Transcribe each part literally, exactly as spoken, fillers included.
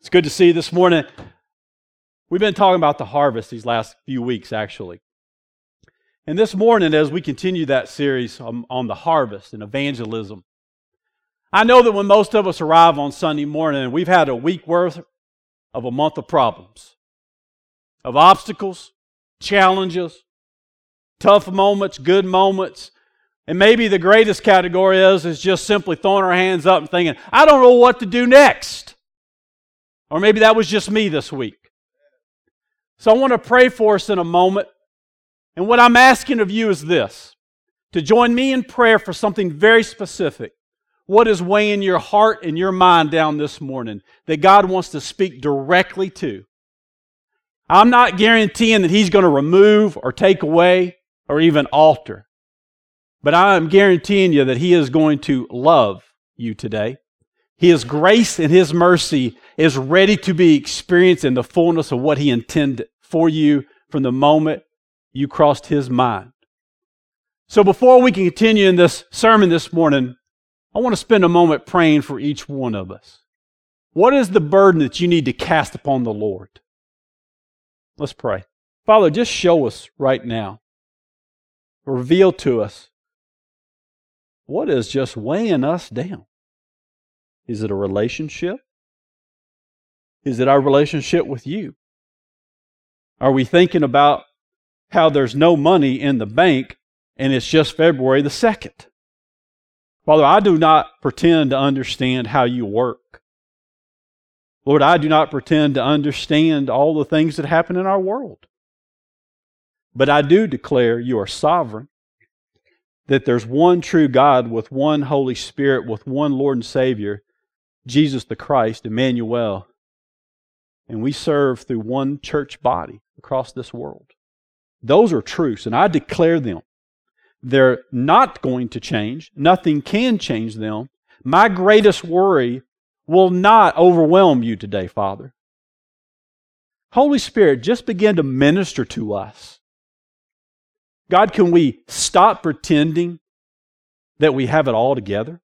It's good to see you this morning. We've been talking about the harvest these last few weeks, actually. And this morning, as we continue that series on, on the harvest and evangelism, I know that when most of us arrive on Sunday morning, we've had a week worth of a month of problems, of obstacles, challenges, tough moments, good moments. And maybe the greatest category is, is just simply throwing our hands up and thinking, I don't know what to do next. Or maybe that was just me this week. So I want to pray for us in a moment. And what I'm asking of you is this, to join me in prayer for something very specific. What is weighing your heart and your mind down this morning that God wants to speak directly to? I'm not guaranteeing that He's going to remove or take away or even alter. But I am guaranteeing you that He is going to love you today. His grace and His mercy is ready to be experienced in the fullness of what He intended for you from the moment you crossed His mind. So before we can continue in this sermon this morning, I want to spend a moment praying for each one of us. What is the burden that you need to cast upon the Lord? Let's pray. Father, just show us right now. Reveal to us what is just weighing us down. Is it a relationship? Is it our relationship with you? Are we thinking about how there's no money in the bank and it's just February the second? Father, I do not pretend to understand how you work. Lord, I do not pretend to understand all the things that happen in our world. But I do declare you are sovereign, that there's one true God with one Holy Spirit, with one Lord and Savior, Jesus the Christ, Emmanuel, and we serve through one church body across this world. Those are truths, and I declare them. They're not going to change. Nothing can change them. My greatest worry will not overwhelm you today, Father. Holy Spirit, just begin to minister to us. God, can we stop pretending that we have it all together?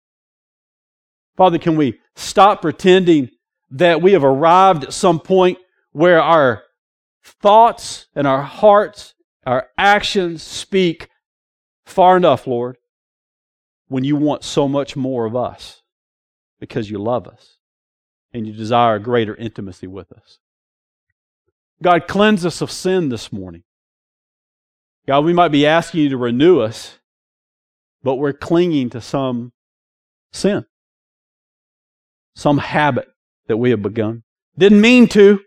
Father, can we stop pretending that we have arrived at some point where our thoughts and our hearts, our actions speak far enough, Lord, when you want so much more of us because you love us and you desire a greater intimacy with us. God, cleanse us of sin this morning. God, we might be asking you to renew us, but we're clinging to some sin, some habit that we have begun. Didn't mean to,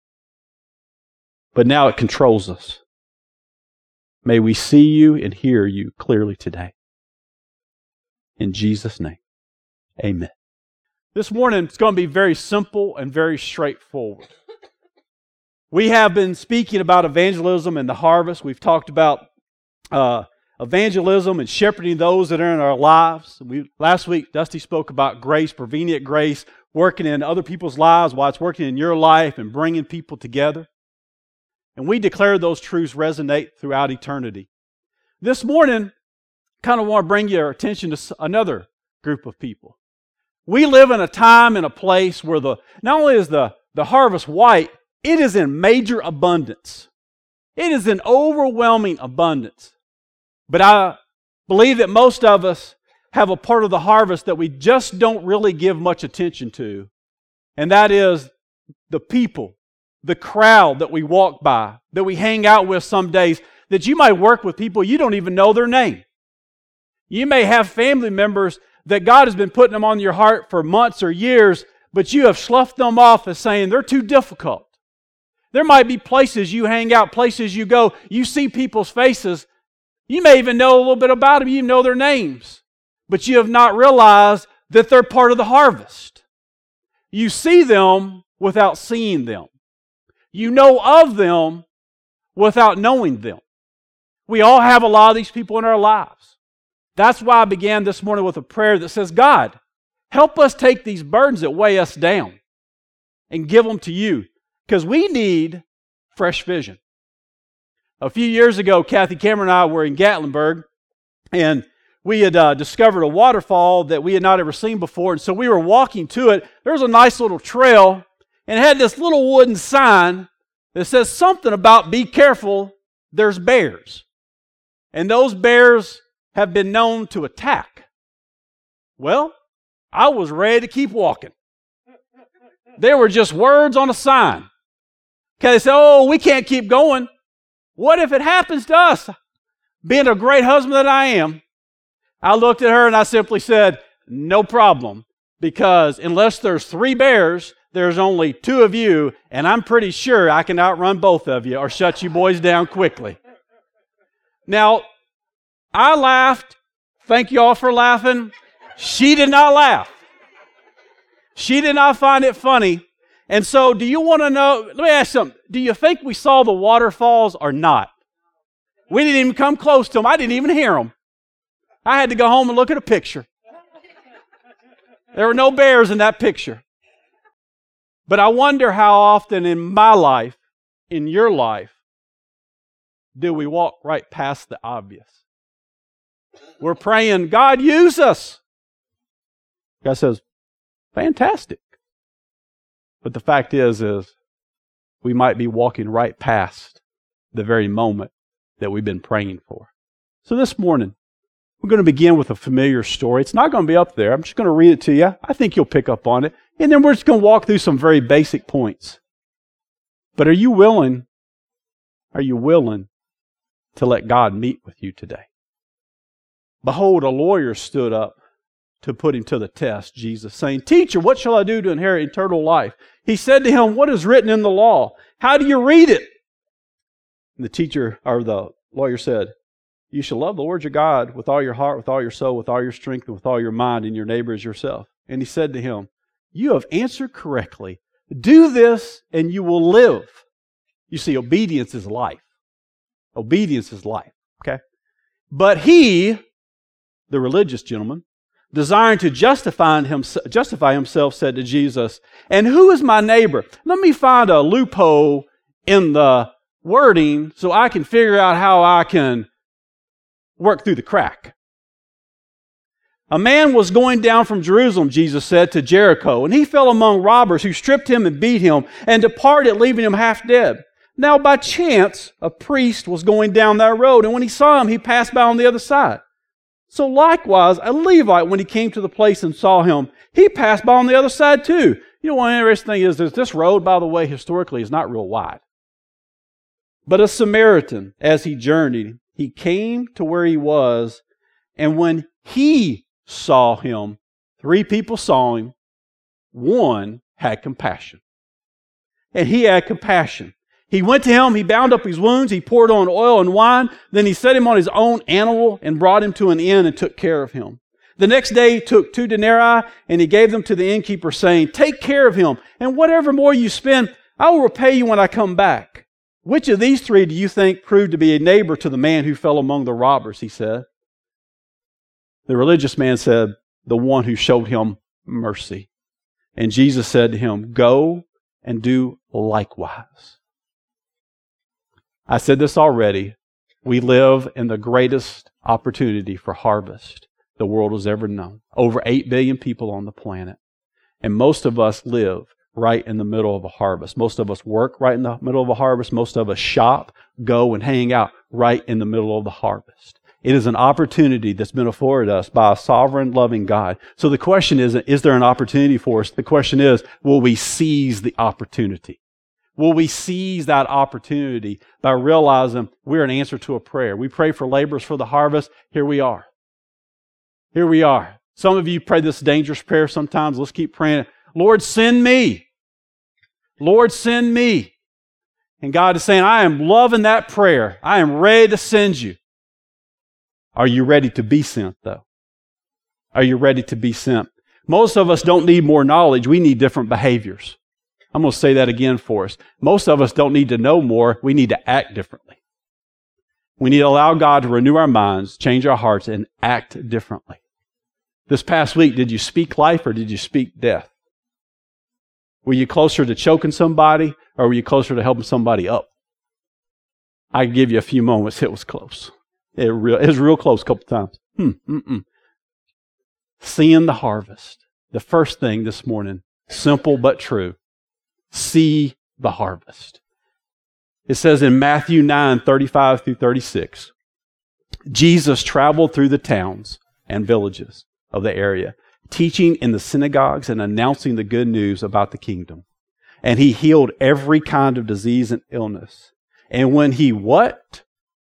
but now it controls us. May we see you and hear you clearly today. In Jesus' name, amen. This morning, it's going to be very simple and very straightforward. We have been speaking about evangelism and the harvest. We've talked about uh, evangelism and shepherding those that are in our lives. We, last week, Dusty spoke about grace, prevenient grace, working in other people's lives while it's working in your life and bringing people together. And we declare those truths resonate throughout eternity. This morning, kind of want to bring your attention to another group of people. We live in a time and a place where the not only is the, the harvest white, it is in major abundance. It is in overwhelming abundance. But I believe that most of us have a part of the harvest that we just don't really give much attention to. And that is the people, the crowd that we walk by, that we hang out with some days, that you might work with people you don't even know their name. You may have family members that God has been putting them on your heart for months or years, but you have sloughed them off as saying they're too difficult. There might be places you hang out, places you go, you see people's faces. You may even know a little bit about them, you even know their names, but you have not realized that they're part of the harvest. You see them without seeing them. You know of them without knowing them. We all have a lot of these people in our lives. That's why I began this morning with a prayer that says, God, help us take these burdens that weigh us down and give them to you, because we need fresh vision. A few years ago, Kathy Cameron and I were in Gatlinburg, and we had uh, discovered a waterfall that we had not ever seen before, and so we were walking to it. There was a nice little trail, and it had this little wooden sign that says something about be careful, there's bears. And those bears have been known to attack. Well, I was ready to keep walking. There were just words on a sign. Okay, they said, oh, we can't keep going. What if it happens to us? Being a great husband that I am, I looked at her and I simply said, no problem. Because unless there's three bears, there's only two of you, and I'm pretty sure I can outrun both of you or shut you boys down quickly. Now, I laughed. Thank you all for laughing. She did not laugh. She did not find it funny. And so, do you want to know, let me ask you something. Do you think we saw the waterfalls or not? We didn't even come close to them. I didn't even hear them. I had to go home and look at a picture. There were no bears in that picture. But I wonder how often in my life, in your life, do we walk right past the obvious? We're praying, God, use us. God says, fantastic. But the fact is, is we might be walking right past the very moment that we've been praying for. So this morning, we're going to begin with a familiar story. It's not going to be up there. I'm just going to read it to you. I think you'll pick up on it. And then we're just going to walk through some very basic points. But are you willing, are you willing to let God meet with you today? Behold, a lawyer stood up to put him to the test, Jesus, saying, Teacher, what shall I do to inherit eternal life? He said to him, What is written in the law? How do you read it? And the teacher, or the lawyer said, You shall love the Lord your God with all your heart, with all your soul, with all your strength, and with all your mind, and your neighbor as yourself. And he said to him, You have answered correctly. Do this, and you will live. You see, obedience is life. Obedience is life, okay? But he, the religious gentleman, desiring to justify, himself, justify himself, said to Jesus, And who is my neighbor? Let me find a loophole in the wording so I can figure out how I can work through the crack. A man was going down from Jerusalem, Jesus said, to Jericho, and he fell among robbers who stripped him and beat him and departed, leaving him half dead. Now by chance, a priest was going down that road, and when he saw him, he passed by on the other side. So likewise, a Levite, when he came to the place and saw him, he passed by on the other side too. You know, one interesting thing is that this road, by the way, historically is not real wide. But a Samaritan, as he journeyed, he came to where he was, and when he saw him, three people saw him, one had compassion. And he had compassion. He went to him, he bound up his wounds, he poured on oil and wine, then he set him on his own animal and brought him to an inn and took care of him. The next day he took two denarii and he gave them to the innkeeper, saying, Take care of him, and whatever more you spend, I will repay you when I come back. Which of these three do you think proved to be a neighbor to the man who fell among the robbers? He said. The religious man said, The one who showed him mercy. And Jesus said to him, Go and do likewise. I said this already. We live in the greatest opportunity for harvest the world has ever known. Over eight billion people on the planet. And most of us live right in the middle of a harvest. Most of us work right in the middle of a harvest. Most of us shop, go, and hang out right in the middle of the harvest. It is an opportunity that's been afforded us by a sovereign, loving God. So the question isn't, is there an opportunity for us? The question is, will we seize the opportunity? Will we seize that opportunity by realizing we're an answer to a prayer? We pray for laborers for the harvest. Here we are. Here we are. Some of you pray this dangerous prayer sometimes. Let's keep praying. Lord, send me. Lord, send me. And God is saying, I am loving that prayer. I am ready to send you. Are you ready to be sent, though? Are you ready to be sent? Most of us don't need more knowledge. We need different behaviors. I'm going to say that again for us. Most of us don't need to know more. We need to act differently. We need to allow God to renew our minds, change our hearts, and act differently. This past week, did you speak life or did you speak death? Were you closer to choking somebody or were you closer to helping somebody up? I give you a few moments. It was close. It, real, it was real close a couple times. Hmm, mm-mm. Seeing the harvest. The first thing this morning, simple but true. see the harvest. It says in Matthew nine, thirty-five through thirty-six, Jesus traveled through the towns and villages of the area, teaching in the synagogues and announcing the good news about the kingdom. And he healed every kind of disease and illness. And when he what?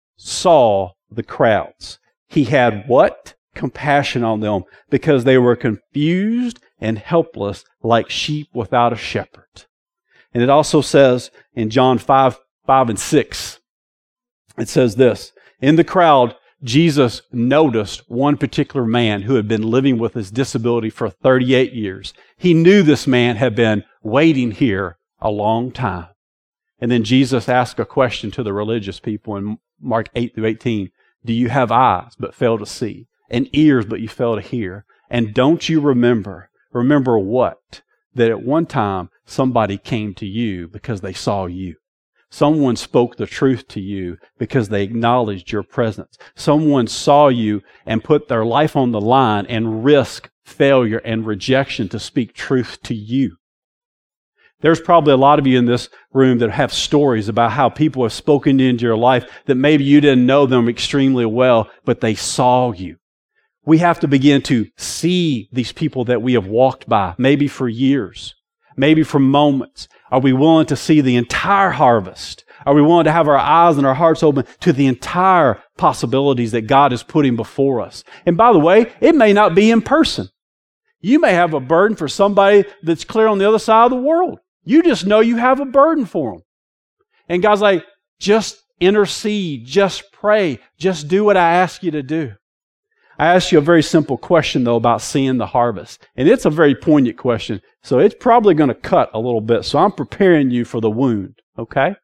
Saw the crowds, he had what? Compassion on them, because they were confused and helpless like sheep without a shepherd. And it also says in John five, five and six, it says this, in the crowd, Jesus noticed one particular man who had been living with his disability for thirty-eight years. He knew this man had been waiting here a long time. And then Jesus asked a question to the religious people in Mark eight through eighteen. Do you have eyes but fail to see, and ears but you fail to hear? And don't you remember, remember what? That at one time somebody came to you because they saw you. Someone spoke the truth to you because they acknowledged your presence. Someone saw you and put their life on the line and risked failure and rejection to speak truth to you. There's probably a lot of you in this room that have stories about how people have spoken into your life that maybe you didn't know them extremely well, but they saw you. We have to begin to see these people that we have walked by, maybe for years, maybe for moments. Are we willing to see the entire harvest? Are we willing to have our eyes and our hearts open to the entire possibilities that God is putting before us? And by the way, it may not be in person. You may have a burden for somebody that's clear on the other side of the world. You just know you have a burden for them. And God's like, just intercede, just pray, just do what I ask you to do. I asked you a very simple question, though, about seeing the harvest. And it's a very poignant question, so it's probably going to cut a little bit. So I'm preparing you for the wound, okay?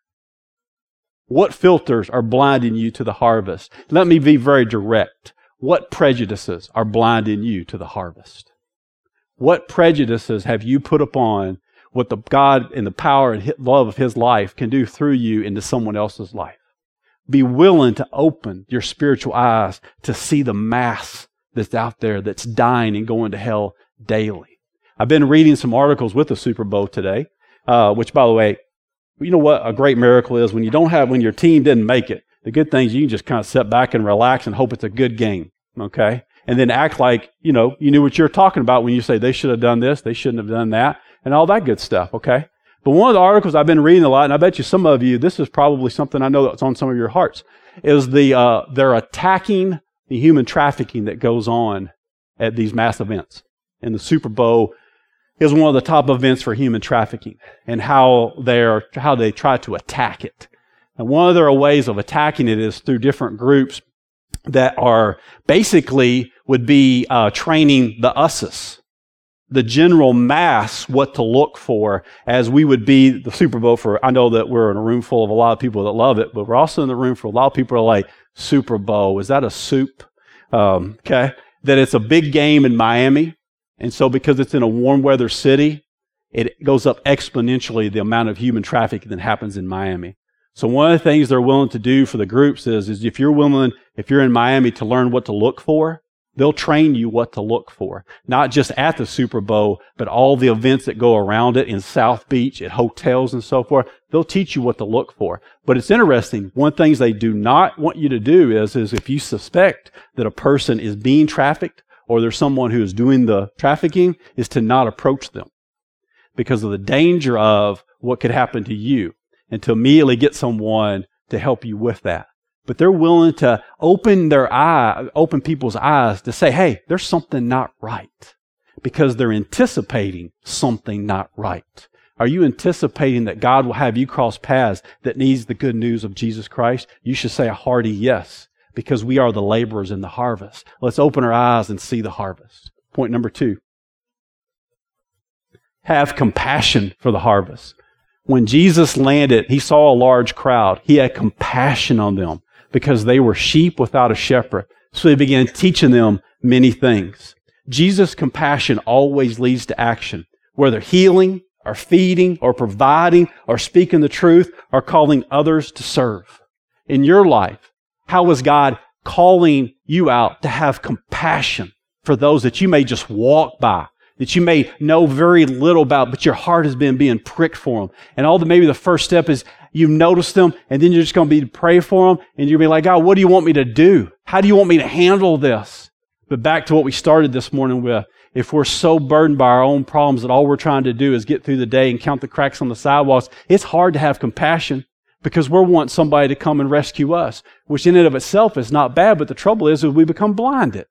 What filters are blinding you to the harvest? Let me be very direct. What prejudices are blinding you to the harvest? What prejudices have you put upon what the God and the power and love of His life can do through you into someone else's life? Be willing to open your spiritual eyes to see the mass that's out there that's dying and going to hell daily. I've been reading some articles with the Super Bowl today, uh, which, by the way, you know what a great miracle is? When you don't have, when your team didn't make it, the good thing is you can just kind of sit back and relax and hope it's a good game, okay? And then act like, you know, you knew what you were talking about when you say they should have done this, they shouldn't have done that, and all that good stuff, okay? But one of the articles I've been reading a lot, and I bet you some of you, this is probably something I know that's on some of your hearts, is the uh, they're attacking the human trafficking that goes on at these mass events. And the Super Bowl is one of the top events for human trafficking, and how they're how they try to attack it. And one of their ways of attacking it is through different groups that are basically would be uh, training the us's, the general mass, what to look for, as we would be the Super Bowl for. I know that we're in a room full of a lot of people that love it, but we're also in the room for a lot of people who are like, Super Bowl, is that a soup? Um, okay. That it's a big game in Miami. And so because it's in a warm weather city, it goes up exponentially the amount of human trafficking that happens in Miami. So one of the things they're willing to do for the groups is, is if you're willing, if you're in Miami to learn what to look for, they'll train you what to look for. Not just at the Super Bowl, but all the events that go around it in South Beach, at hotels and so forth. They'll teach you what to look for. But it's interesting. One of the things they do not want you to do is, is if you suspect that a person is being trafficked or there's someone who is doing the trafficking, is to not approach them because of the danger of what could happen to you, and to immediately get someone to help you with that. But they're willing to open their eye, open people's eyes to say, hey, there's something not right, because they're anticipating something not right. Are you anticipating that God will have you cross paths that needs the good news of Jesus Christ? You should say a hearty yes, because we are the laborers in the harvest. Let's open our eyes and see the harvest. Point number two. Have compassion for the harvest. When Jesus landed, He saw a large crowd. He had compassion on them because they were sheep without a shepherd. So He began teaching them many things. Jesus' compassion always leads to action, whether healing or feeding or providing or speaking the truth or calling others to serve. In your life, how is God calling you out to have compassion for those that you may just walk by that you may know very little about, but your heart has been being pricked for them. And all the, maybe the first step is you've noticed them, and then you're just going to be to pray for them, and you'll be like, God, what do you want me to do? How do you want me to handle this? But back to what we started this morning with, if we're so burdened by our own problems that all we're trying to do is get through the day and count the cracks on the sidewalks, it's hard to have compassion because we want somebody to come and rescue us, which in and of itself is not bad, but the trouble is, is we become blinded.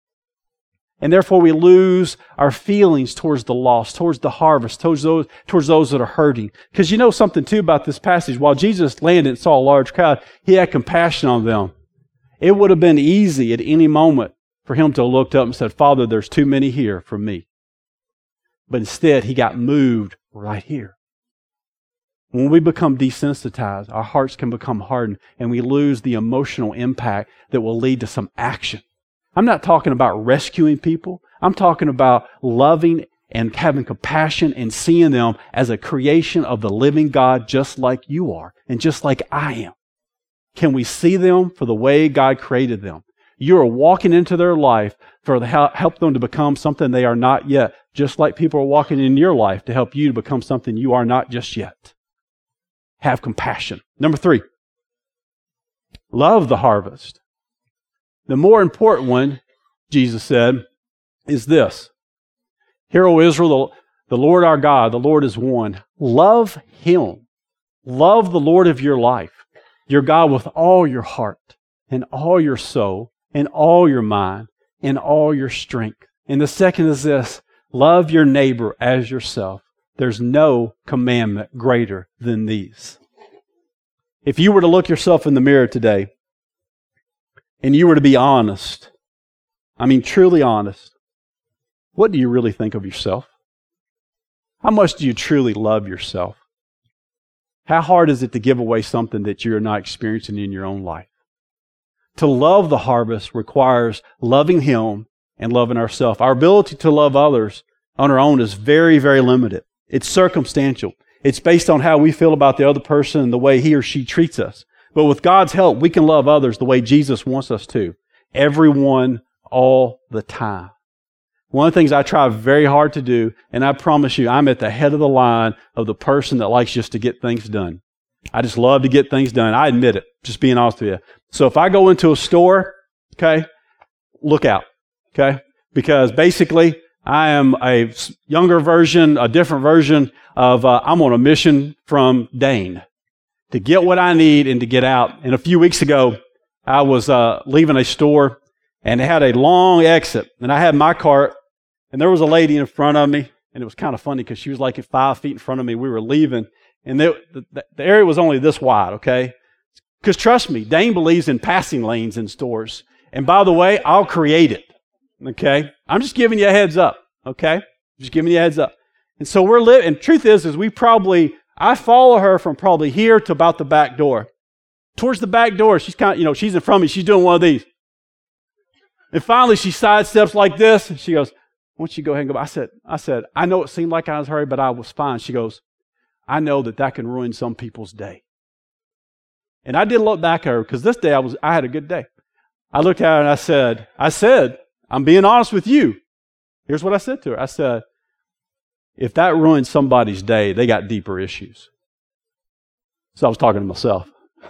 And therefore we lose our feelings towards the lost, towards the harvest, towards those, towards those that are hurting. Because you know something too about this passage. While Jesus landed and saw a large crowd, He had compassion on them. It would have been easy at any moment for Him to have looked up and said, Father, there's too many here for me. But instead, He got moved right here. When we become desensitized, our hearts can become hardened, and we lose the emotional impact that will lead to some action. I'm not talking about rescuing people. I'm talking about loving and having compassion and seeing them as a creation of the living God just like you are and just like I am. Can we see them for the way God created them? You are walking into their life for the help them to become something they are not yet, just like people are walking in your life to help you to become something you are not just yet. Have compassion. Number three, love the harvest. The more important one, Jesus said, is this. Hear, O Israel, the, the Lord our God, the Lord is one. Love Him. Love the Lord of your life, your God, with all your heart and all your soul and all your mind and all your strength. And the second is this. Love your neighbor as yourself. There's no commandment greater than these. If you were to look yourself in the mirror today, and you were to be honest, I mean truly honest, what do you really think of yourself? How much do you truly love yourself? How hard is it to give away something that you're not experiencing in your own life? To love the harvest requires loving Him and loving ourselves. Our ability to love others on our own is very, very limited. It's circumstantial. It's based on how we feel about the other person and the way he or she treats us. But with God's help, we can love others the way Jesus wants us to. Everyone, all the time. One of the things I try very hard to do, and I promise you, I'm at the head of the line of the person that likes just to get things done. I just love to get things done. I admit it, just being honest with you. So if I go into a store, okay, look out, okay? Because basically, I am a younger version, a different version of, uh, I'm on a mission from Dane to get what I need and to get out. And a few weeks ago, I was uh, leaving a store, and it had a long exit. And I had my cart, and there was a lady in front of me, and it was kind of funny because she was like at five feet in front of me. We were leaving, and they, the, the area was only this wide, okay? Because trust me, Dane believes in passing lanes in stores. And by the way, I'll create it, okay? I'm just giving you a heads up, okay? Just giving you a heads up. And so we're living, and truth is, is we probably, I follow her from probably here to about the back door. Towards the back door, she's kind of, you know, she's in front of me, she's doing one of these. And finally she sidesteps like this, and she goes, why don't you go ahead and go by? I said, I said, I know it seemed like I was hurried, but I was fine. She goes, I know that that can ruin some people's day. And I did look back at her, because this day I was, I had a good day. I looked at her and I said, I said, I'm being honest with you. Here's what I said to her. I said, if that ruins somebody's day, they got deeper issues. So I was talking to myself.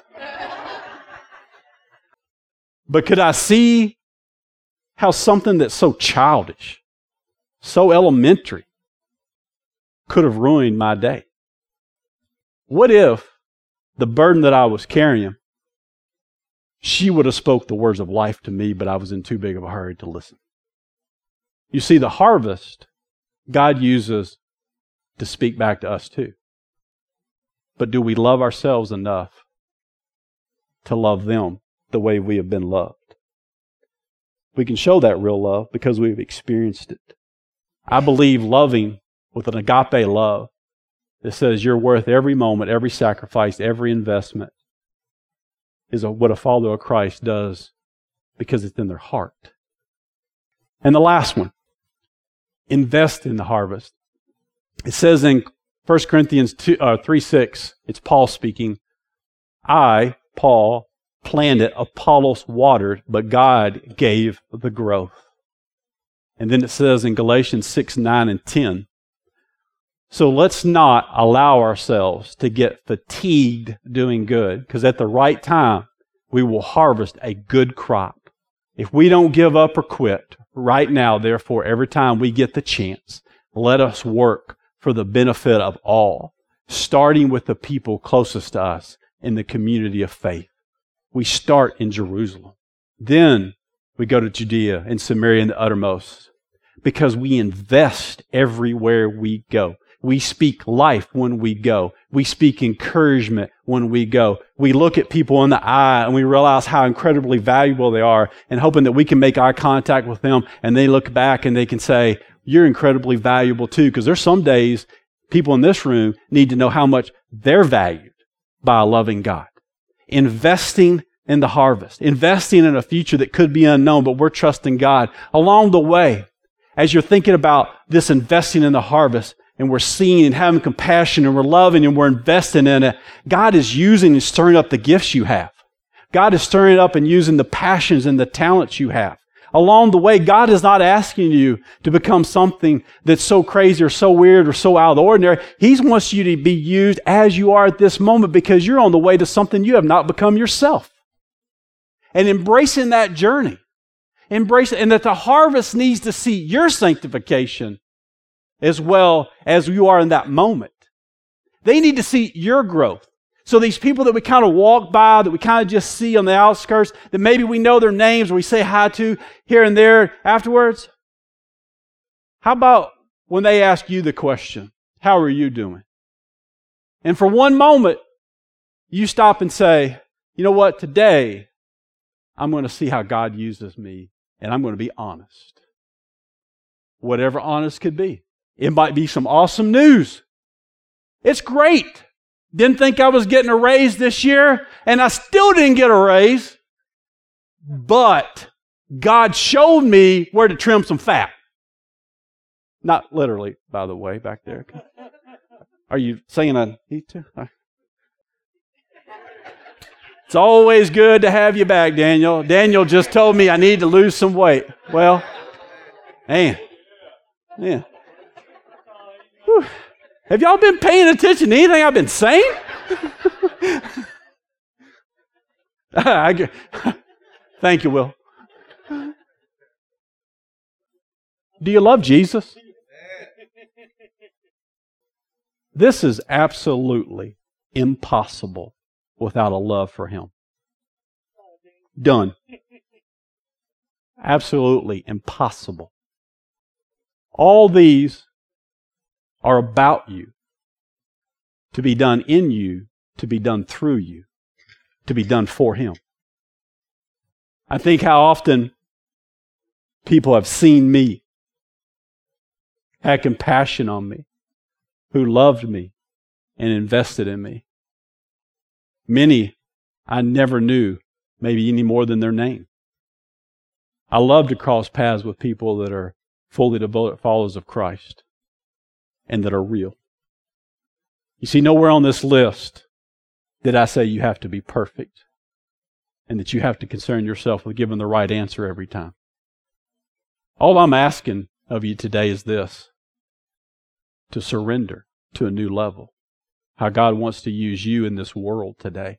But could I see how something that's so childish, so elementary, could have ruined my day? What if the burden that I was carrying, she would have spoke the words of life to me, but I was in too big of a hurry to listen? You see, the harvest God uses to speak back to us too. But do we love ourselves enough to love them the way we have been loved? We can show that real love because we've experienced it. I believe loving with an agape love that says you're worth every moment, every sacrifice, every investment is what a follower of Christ does because it's in their heart. And the last one, invest in the harvest. It says in First Corinthians three six, it's Paul speaking, I, Paul, planted, Apollos watered, but God gave the growth. And then it says in Galatians six, nine, and ten, so let's not allow ourselves to get fatigued doing good, because at the right time, we will harvest a good crop. If we don't give up or quit right now, therefore, every time we get the chance, let us work for the benefit of all, starting with the people closest to us in the community of faith. We start in Jerusalem. Then we go to Judea and Samaria and the uttermost, because we invest everywhere we go. We speak life when we go. We speak encouragement when we go. We look at people in the eye and we realize how incredibly valuable they are, and hoping that we can make eye contact with them and they look back and they can say, you're incredibly valuable too. Because there's some days people in this room need to know how much they're valued by a loving God. Investing in the harvest. Investing in a future that could be unknown, but we're trusting God. Along the way, as you're thinking about this investing in the harvest, and we're seeing and having compassion, and we're loving and we're investing in it, God is using and stirring up the gifts you have. God is stirring up and using the passions and the talents you have. Along the way, God is not asking you to become something that's so crazy or so weird or so out of the ordinary. He wants you to be used as you are at this moment, because you're on the way to something you have not become yourself. And embracing that journey, embrace it, and that the harvest needs to see your sanctification as well as you are in that moment. They need to see your growth. So these people that we kind of walk by, that we kind of just see on the outskirts, that maybe we know their names or we say hi to here and there afterwards, how about when they ask you the question, how are you doing? And for one moment, you stop and say, you know what, today I'm going to see how God uses me, and I'm going to be honest. Whatever honest could be. It might be some awesome news. It's great. Didn't think I was getting a raise this year, and I still didn't get a raise. But God showed me where to trim some fat. Not literally, by the way, back there. Are you saying I need to? It's always good to have you back, Daniel. Daniel just told me I need to lose some weight. Well, man, yeah. Whew. Have y'all been paying attention to anything I've been saying? I, thank you, Will. Do you love Jesus? This is absolutely impossible without a love for Him. Done. Absolutely impossible. All these are about you, to be done in you, to be done through you, to be done for Him. I think how often people have seen me, had compassion on me, who loved me and invested in me. Many I never knew, maybe any more than their name. I love to cross paths with people that are fully devoted followers of Christ and that are real. You see, nowhere on this list did I say you have to be perfect and that you have to concern yourself with giving the right answer every time. All I'm asking of you today is this: to surrender to a new level. How God wants to use you in this world today.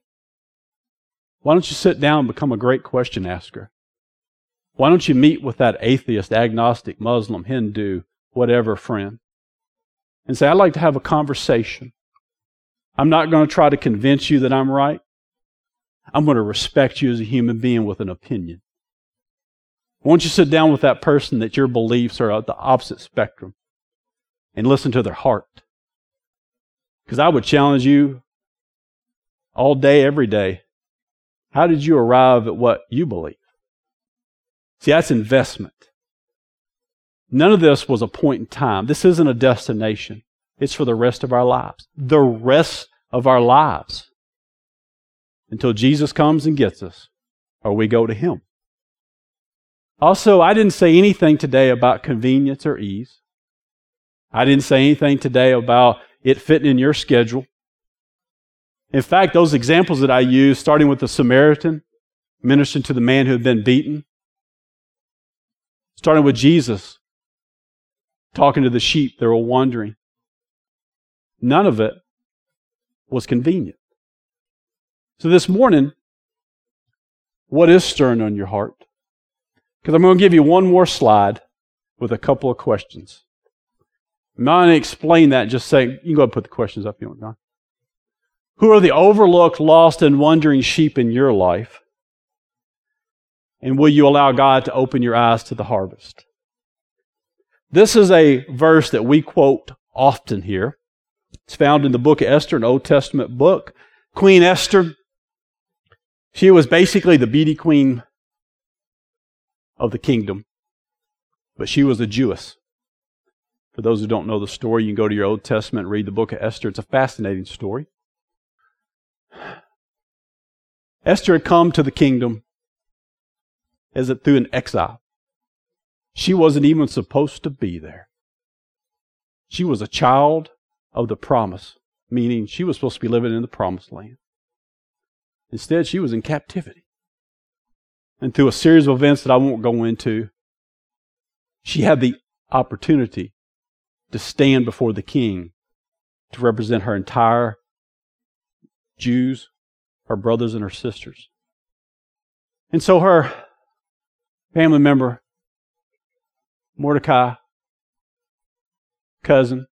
Why don't you sit down and become a great question asker? Why don't you meet with that atheist, agnostic, Muslim, Hindu, whatever friend, and say, I'd like to have a conversation. I'm not going to try to convince you that I'm right. I'm going to respect you as a human being with an opinion. Why don't you sit down with that person that your beliefs are at the opposite spectrum and listen to their heart? Because I would challenge you all day, every day. How did you arrive at what you believe? See, that's investment. None of this was a point in time. This isn't a destination. It's for the rest of our lives. The rest of our lives. Until Jesus comes and gets us, or we go to Him. Also, I didn't say anything today about convenience or ease. I didn't say anything today about it fitting in your schedule. In fact, those examples that I used, starting with the Samaritan, ministering to the man who had been beaten, starting with Jesus, talking to the sheep that were wandering. None of it was convenient. So this morning, what is stirring on your heart? Because I'm going to give you one more slide with a couple of questions. I'm not going to explain that, just say, you can go ahead and put the questions up if you want, Don. Who are the overlooked, lost, and wandering sheep in your life? And will you allow God to open your eyes to the harvest? This is a verse that we quote often here. It's found in the book of Esther, an Old Testament book. Queen Esther, she was basically the beauty queen of the kingdom, but she was a Jewess. For those who don't know the story, you can go to your Old Testament and read the book of Esther. It's a fascinating story. Esther had come to the kingdom as it through an exile. She wasn't even supposed to be there. She was a child of the promise, meaning she was supposed to be living in the promised land. Instead, she was in captivity. And through a series of events that I won't go into, she had the opportunity to stand before the king to represent her entire Jews, her brothers and her sisters. And so her family member, Mordecai, cousin,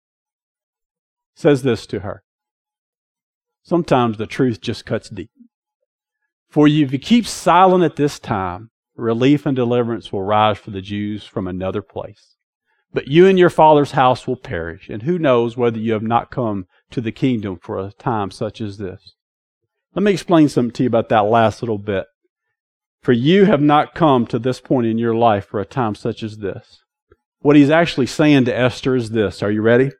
says this to her. Sometimes the truth just cuts deep. For you, if you keep silent at this time, relief and deliverance will rise for the Jews from another place. But you and your father's house will perish, and who knows whether you have not come to the kingdom for a time such as this. Let me explain something to you about that last little bit. For you have not come to this point in your life for a time such as this. What he's actually saying to Esther is this. Are you ready?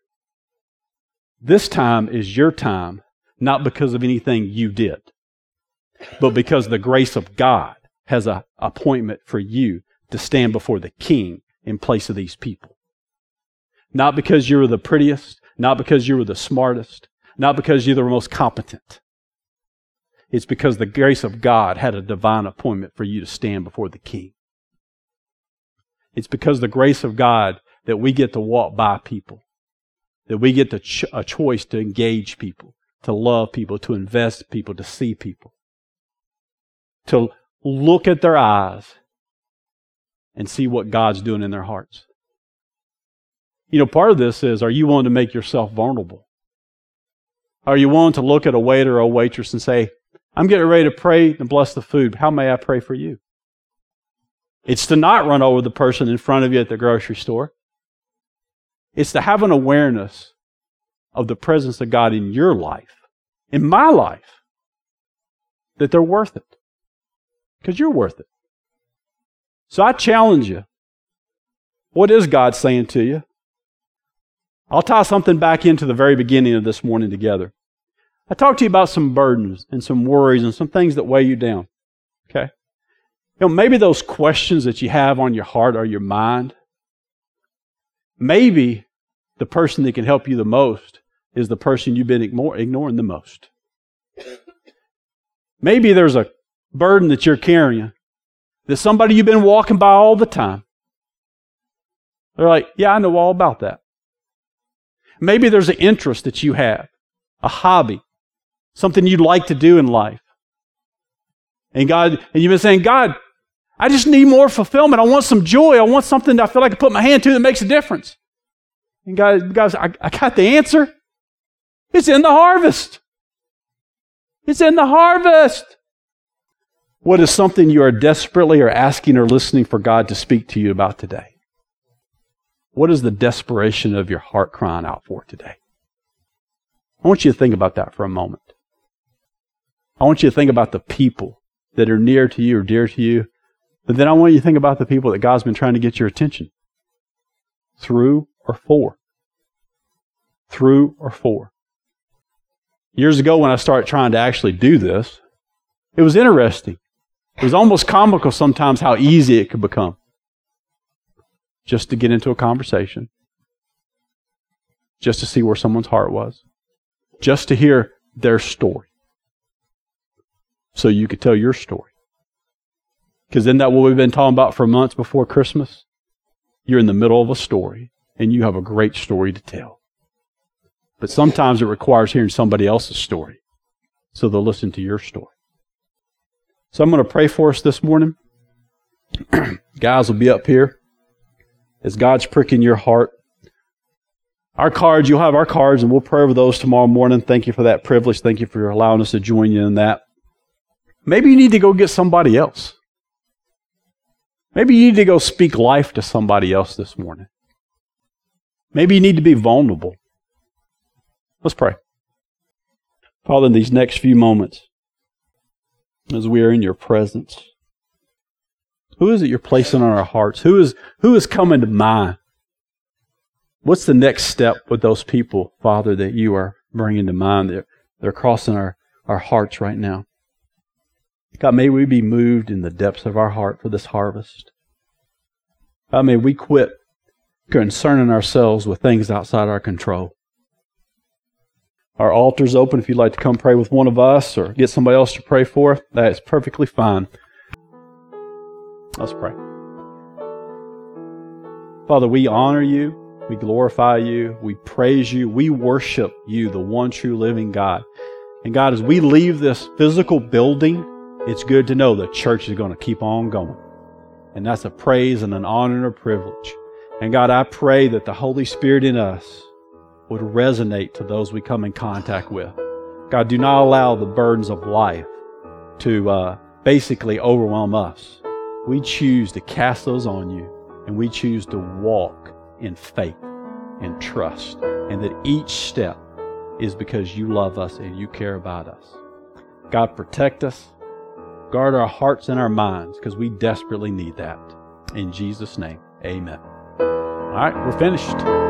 This time is your time, not because of anything you did, but because the grace of God has an appointment for you to stand before the king in place of these people. Not because you were the prettiest, not because you were the smartest, not because you're the most competent. It's because the grace of God had a divine appointment for you to stand before the king. It's because the grace of God that we get to walk by people, that we get to ch- a choice to engage people, to love people, to invest in people, to see people, to look at their eyes and see what God's doing in their hearts. You know, part of this is, are you willing to make yourself vulnerable? Are you willing to look at a waiter or a waitress and say, I'm getting ready to pray and bless the food. How may I pray for you? It's to not run over the person in front of you at the grocery store. It's to have an awareness of the presence of God in your life, in my life, that they're worth it. Because you're worth it. So I challenge you. What is God saying to you? I'll tie something back into the very beginning of this morning together. I talked to you about some burdens and some worries and some things that weigh you down. Okay? You know, maybe those questions that you have on your heart or your mind, maybe the person that can help you the most is the person you've been ignore, ignoring the most. Maybe there's a burden that you're carrying that somebody you've been walking by all the time. They're like, yeah, I know all about that. Maybe there's an interest that you have, a hobby, something you'd like to do in life. And God, and you've been saying, God, I just need more fulfillment. I want some joy. I want something that I feel like I can put my hand to that makes a difference. And God, God I, I got the answer. It's in the harvest. It's in the harvest. What is something you are desperately or asking or listening for God to speak to you about today? What is the desperation of your heart crying out for today? I want you to think about that for a moment. I want you to think about the people that are near to you or dear to you. But then I want you to think about the people that God's been trying to get your attention. Through or for. Through or for. Years ago when I started trying to actually do this, it was interesting. It was almost comical sometimes how easy it could become. Just to get into a conversation. Just to see where someone's heart was. Just to hear their story. So you could tell your story. Because isn't that what we've been talking about for months before Christmas? You're in the middle of a story. and you have a great story to tell. But sometimes it requires hearing somebody else's story, so they'll listen to your story. So I'm going to pray for us this morning. Guys will be up here as God's pricking your heart. Our cards, you'll have our cards, and we'll pray over those tomorrow morning. Thank you for that privilege. Thank you for allowing us to join you in that. Maybe you need to go get somebody else. Maybe you need to go speak life to somebody else this morning. Maybe you need to be vulnerable. Let's pray. Father, in these next few moments, as we are in your presence, who is it you're placing on our hearts? Who is, who is coming to mind? What's the next step with those people, Father, that you are bringing to mind? They're, they're crossing our, our hearts right now. God, may we be moved in the depths of our heart for this harvest. God, may we quit concerning ourselves with things outside our control. Our altar's open. If you'd like to come pray with one of us or get somebody else to pray for, that is perfectly fine. Let's pray. Father, we honor you. We glorify you. We praise you. We worship you, the one true living God. And God, as we leave this physical building, it's good to know the church is going to keep on going. And that's a praise and an honor and a privilege. And God, I pray that the Holy Spirit in us would resonate to those we come in contact with. God, do not allow the burdens of life to uh, basically overwhelm us. We choose to cast those on you, and we choose to walk in faith and trust, and that each step is because you love us and you care about us. God, protect us. Guard our hearts and our minds, because we desperately need that. In Jesus' name, amen. All right, we're finished.